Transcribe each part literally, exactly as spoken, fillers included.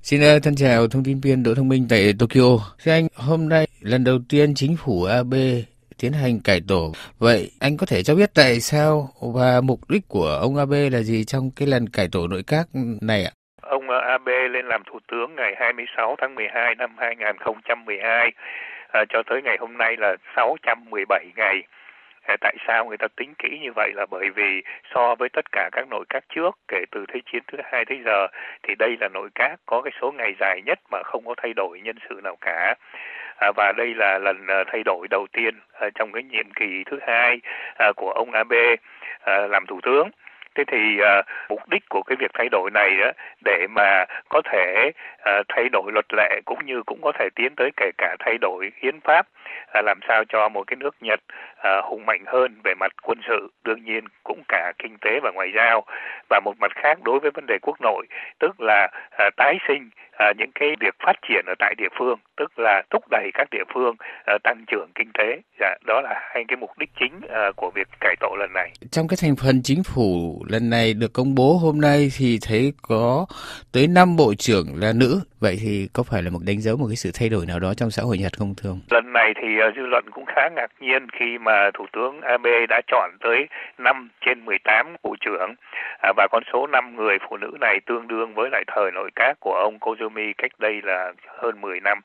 Xin uh, thân chào thông tin viên Đỗ Thông Minh tại Tokyo. Thưa anh, hôm nay lần đầu tiên chính phủ a bê tiến hành cải tổ. Vậy anh có thể cho biết tại sao và mục đích của ông Abe là gì trong cái lần cải tổ nội các này ạ? Ông Abe lên làm thủ tướng ngày hai mươi sáu tháng mười hai năm hai nghìn không trăm mười hai, à, cho tới ngày hôm nay là sáu trăm mười bảy ngày. À, tại sao người ta tính kỹ như vậy là bởi vì so với tất cả các nội các trước kể từ Thế chiến thứ hai tới giờ thì đây là nội các có cái số ngày dài nhất mà không có thay đổi nhân sự nào cả. À, và đây là lần uh, thay đổi đầu tiên uh, trong cái nhiệm kỳ thứ hai uh, của ông Abe uh, làm thủ tướng. Thế thì uh, mục đích của cái việc thay đổi này đó, để mà có thể uh, thay đổi luật lệ cũng như cũng có thể tiến tới kể cả thay đổi hiến pháp, uh, làm sao cho một cái nước Nhật uh, hùng mạnh hơn về mặt quân sự, đương nhiên cũng cả kinh tế và ngoại giao, và một mặt khác đối với vấn đề quốc nội, tức là uh, tái sinh À, những cái việc phát triển ở tại địa phương, tức là thúc đẩy các địa phương à, tăng trưởng kinh tế. Dạ, đó là hai cái mục đích chính à, của việc cải tổ lần này. Trong cái thành phần chính phủ lần này được công bố hôm nay thì thấy có tới năm bộ trưởng là nữ. Vậy thì có phải là một đánh dấu một cái sự thay đổi nào đó trong xã hội Nhật không thưa ông? Lần này thì uh, dư luận cũng khá ngạc nhiên khi mà Thủ tướng Abe đã chọn tới năm trên mười tám bộ trưởng, à, và con số năm người phụ nữ này tương đương với lại thời nội các của ông Koizumi cách đây là hơn mười năm.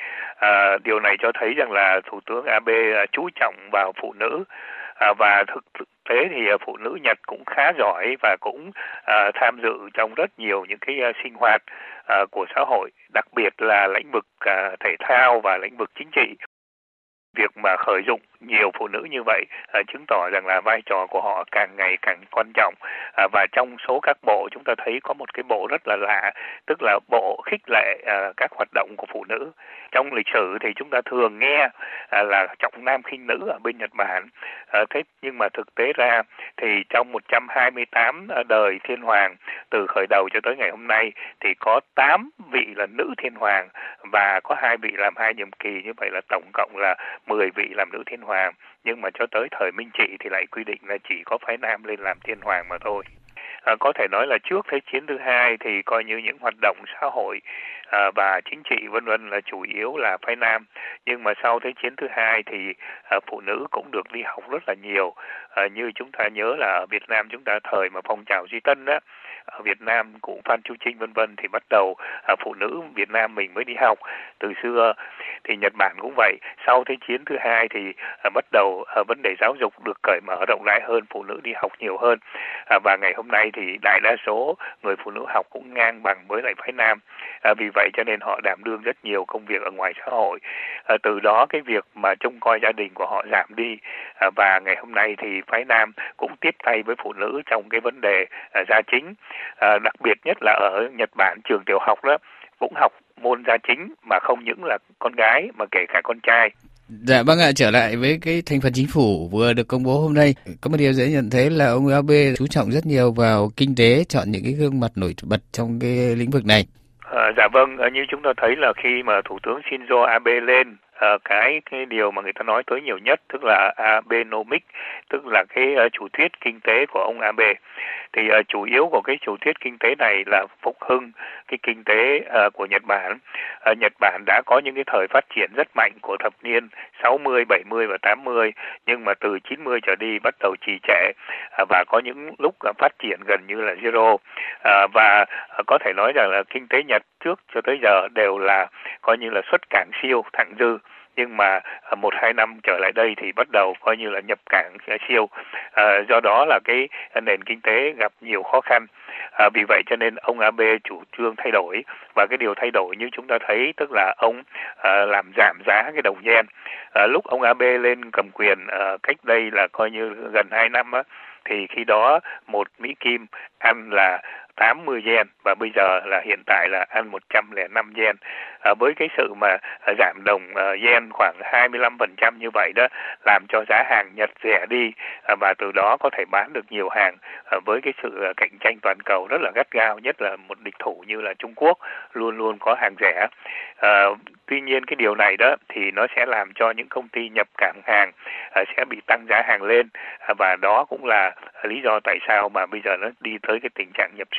À, điều này cho thấy rằng là Thủ tướng Abe uh, chú trọng vào phụ nữ, à, và thực, thực tế thì uh, phụ nữ Nhật cũng khá giỏi và cũng uh, tham dự trong rất nhiều những cái uh, sinh hoạt uh, của xã hội, đặc biệt là lĩnh vực uh, thể thao và lĩnh vực chính trị. Việc mà khởi dụng nhiều phụ nữ như vậy à, chứng tỏ rằng là vai trò của họ càng ngày càng quan trọng, à, và trong số các bộ chúng ta thấy có một cái bộ rất là lạ, tức là bộ khích lệ à, các hoạt động của phụ nữ. Trong lịch sử thì chúng ta thường nghe à, là trọng nam khinh nữ ở bên Nhật Bản, à, thế nhưng mà thực tế ra thì trong một trăm hai mươi tám đời thiên hoàng từ khởi đầu cho tới ngày hôm nay thì có tám vị là nữ thiên hoàng và có hai vị làm hai nhiệm kỳ, như vậy là tổng cộng là mười vị làm nữ thiên hoàng. Nhưng mà cho tới thời Minh Trị thì lại quy định là chỉ có phái nam lên làm thiên hoàng mà thôi. À, có thể nói là trước Thế chiến thứ hai thì coi như những hoạt động xã hội à, và chính trị vân vân là chủ yếu là phái nam, nhưng mà sau Thế chiến thứ hai thì à, phụ nữ cũng được đi học rất là nhiều. À, như chúng ta nhớ là ở Việt Nam chúng ta thời mà phong trào Duy Tân á, ở Việt Nam cũng Phan Chu Trinh vân vân thì bắt đầu à, phụ nữ Việt Nam mình mới đi học từ xưa. Thì Nhật Bản cũng vậy, sau Thế chiến thứ hai thì à, bắt đầu à, vấn đề giáo dục được cởi mở rộng rãi hơn, phụ nữ đi học nhiều hơn, à, và ngày hôm nay thì đại đa số người phụ nữ học cũng ngang bằng với lại phái nam. À, vì vậy cho nên họ đảm đương rất nhiều công việc ở ngoài xã hội. À, từ đó cái việc mà trông coi gia đình của họ giảm đi, à, và ngày hôm nay thì phái nam cũng tiếp tay với phụ nữ trong cái vấn đề à, gia chính. À, đặc biệt nhất là ở Nhật Bản, trường tiểu học đó cũng học môn gia chính, mà không những là con gái mà kể cả con trai. Dạ vâng ạ, trở lại với cái thành phần chính phủ vừa được công bố hôm nay, có một điều dễ nhận thấy là ông Abe chú trọng rất nhiều vào kinh tế, chọn những cái gương mặt nổi bật trong cái lĩnh vực này. À, dạ vâng, như chúng ta thấy là khi mà Thủ tướng Shinzo Abe lên, à, cái cái điều mà người ta nói tới nhiều nhất tức là Abenomics, tức là cái uh, chủ thuyết kinh tế của ông Abe. Thì uh, chủ yếu của cái chủ thuyết kinh tế này là phục hưng cái kinh tế uh, của Nhật Bản. Uh, Nhật Bản đã có những cái thời phát triển rất mạnh của thập niên sáu mươi, bảy mươi và tám mươi, nhưng mà từ chín mươi trở đi bắt đầu trì trệ, uh, và có những lúc uh, phát triển gần như là zero. Uh, và uh, có thể nói rằng là kinh tế Nhật trước cho tới giờ đều là coi như là xuất cảng siêu, thặng dư. Nhưng mà một hai năm trở lại đây thì bắt đầu coi như là nhập cảng siêu, à, do đó là cái nền kinh tế gặp nhiều khó khăn. À, vì vậy cho nên ông Abe chủ trương thay đổi, và cái điều thay đổi như chúng ta thấy tức là ông à, làm giảm giá cái đồng yen. À, lúc ông Abe lên cầm quyền à, cách đây là coi như gần hai năm á, thì khi đó một Mỹ Kim ăn là tám mươi yen và bây giờ là hiện tại là ăn một trăm lẻ năm yen. À, với cái sự mà à, giảm đồng à, yen khoảng hai mươi lăm phần trăm như vậy đó, làm cho giá hàng Nhật rẻ đi, à, và từ đó có thể bán được nhiều hàng à, với cái sự à, cạnh tranh toàn cầu rất là gắt gao, nhất là một địch thủ như là Trung Quốc luôn luôn có hàng rẻ. À, tuy nhiên cái điều này đó thì nó sẽ làm cho những công ty nhập cảng hàng à, sẽ bị tăng giá hàng lên, à, và đó cũng là lý do tại sao mà bây giờ nó đi tới cái tình trạng nhập siêu.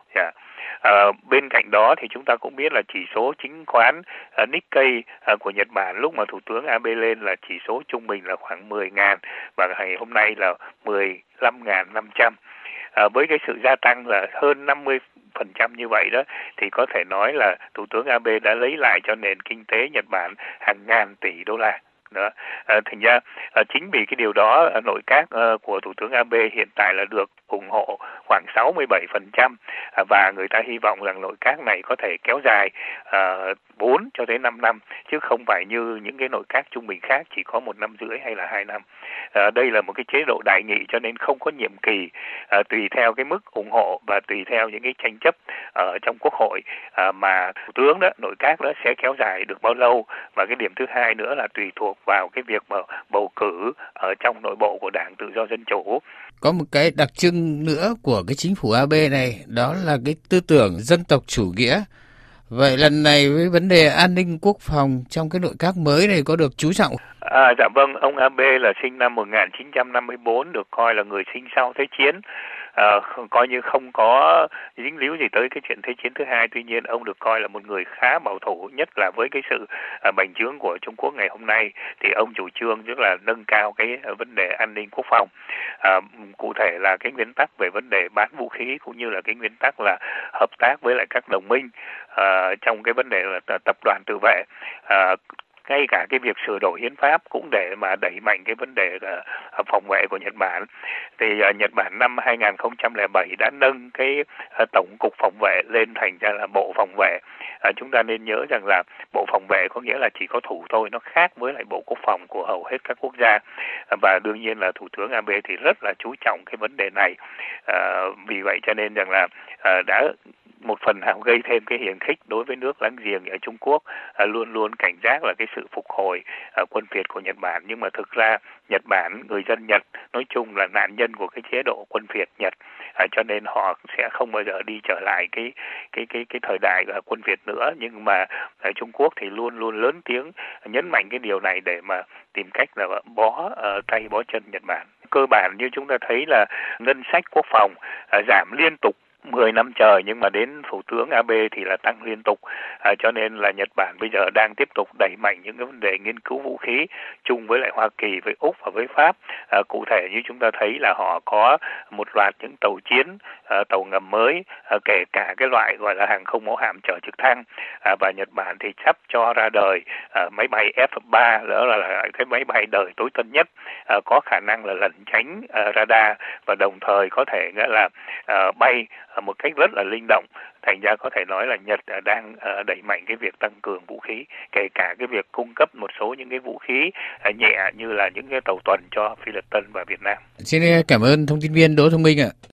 Yeah. À, bên cạnh đó thì chúng ta cũng biết là chỉ số chứng khoán uh, Nikkei uh, của Nhật Bản lúc mà Thủ tướng Abe lên là chỉ số trung bình là khoảng mười nghìn và ngày hôm nay là mười lăm nghìn năm trăm. À, với cái sự gia tăng là hơn năm mươi phần trăm như vậy đó thì có thể nói là Thủ tướng Abe đã lấy lại cho nền kinh tế Nhật Bản hàng ngàn tỷ đô la. Đó. À, thành ra à, chính vì cái điều đó à, nội các à, của Thủ tướng Abe hiện tại là được ủng hộ khoảng sáu mươi bảy phần trăm à, và người ta hy vọng rằng nội các này có thể kéo dài à, bốn cho tới năm năm chứ không phải như những cái nội các trung bình khác chỉ có một năm rưỡi hay là hai năm. À, đây là một cái chế độ đại nghị cho nên không có nhiệm kỳ, à, tùy theo cái mức ủng hộ và tùy theo những cái tranh chấp ở trong quốc hội à, mà thủ tướng đó nội các đó sẽ kéo dài được bao lâu. Và cái điểm thứ hai nữa là tùy thuộc vào cái việc mà bầu cử ở trong nội bộ của Đảng Tự do Dân Chủ. Có một cái đặc trưng nữa của cái chính phủ Abe này, đó là cái tư tưởng dân tộc chủ nghĩa. Vậy lần này với vấn đề an ninh quốc phòng trong cái nội các mới này có được chú trọng? À, dạ vâng, ông Abe là sinh năm một nghìn chín trăm năm mươi tư, được coi là người sinh sau Thế chiến. À, coi như không có dính líu gì tới cái chuyện Thế chiến thứ hai. Tuy nhiên ông được coi là một người khá bảo thủ, nhất là với cái sự à, bành trướng của Trung Quốc ngày hôm nay thì ông chủ trương rất là nâng cao cái à, vấn đề an ninh quốc phòng. À, cụ thể là cái nguyên tắc về vấn đề bán vũ khí cũng như là cái nguyên tắc là hợp tác với lại các đồng minh à, trong cái vấn đề là tập đoàn tự vệ. À, ngay cả cái việc sửa đổi hiến pháp cũng để mà đẩy mạnh cái vấn đề uh, phòng vệ của Nhật Bản. Thì uh, Nhật Bản năm hai nghìn không trăm lẻ bảy đã nâng cái uh, tổng cục phòng vệ lên thành ra là bộ phòng vệ. Uh, chúng ta nên nhớ rằng là bộ phòng vệ có nghĩa là chỉ có thủ thôi, nó khác với lại bộ quốc phòng của hầu hết các quốc gia. Uh, và đương nhiên là Thủ tướng Abe thì rất là chú trọng cái vấn đề này. Uh, vì vậy cho nên rằng là uh, đã một phần nào gây thêm cái hiềm khích đối với nước láng giềng ở Trung Quốc, à, luôn luôn cảnh giác là cái sự phục hồi à, quân Việt của Nhật Bản. Nhưng mà thực ra Nhật Bản, người dân Nhật nói chung là nạn nhân của cái chế độ quân Việt Nhật, à, cho nên họ sẽ không bao giờ đi trở lại cái cái cái cái thời đại à, quân Việt nữa. Nhưng mà ở Trung Quốc thì luôn luôn lớn tiếng nhấn mạnh cái điều này để mà tìm cách là bó uh, tay bó chân Nhật Bản. Cơ bản như chúng ta thấy là ngân sách quốc phòng uh, giảm liên tục mười năm trời, nhưng mà đến Thủ tướng Abe thì là tăng liên tục, à, cho nên là Nhật Bản bây giờ đang tiếp tục đẩy mạnh những cái vấn đề nghiên cứu vũ khí chung với lại Hoa Kỳ, với Úc và với Pháp. À, cụ thể như chúng ta thấy là họ có một loạt những tàu chiến, à, tàu ngầm mới, à, kể cả cái loại gọi là hàng không mẫu hạm chở trực thăng, à, và Nhật Bản thì sắp cho ra đời à, máy bay F ba, đó là, là cái máy bay đời tối tân nhất, à, có khả năng là lẩn tránh à, radar và đồng thời có thể nghĩa là à, bay một cách rất là linh động. Thành ra có thể nói là Nhật đang đẩy mạnh cái việc tăng cường vũ khí, kể cả cái việc cung cấp một số những cái vũ khí nhẹ như là những cái tàu tuần cho Philippines và Việt Nam. Xin cảm ơn thông tin viên Đỗ Thông Minh ạ.